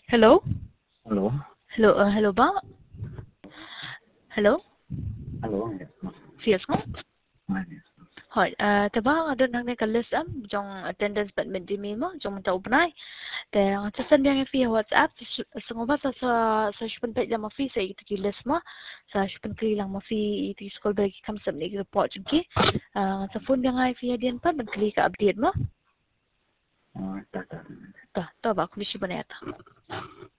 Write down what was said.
Hello? Hello? Hello ba? Hello? Hello, yes, ma'am. Yes mo? Yes. Hỏi, taba doon nang nakalis jong attendance but medimi mo jong ta upnay. Te sa sendang fi WhatsApp sungoba sa shpun page mo fi sa itikilis mo sa shpun kli lang mo fi iti school bag kam sa ni report jki. Sa phone yang ai fi dian pa nagkli ka update mo. Tata. Ta ba ko bisi baneta.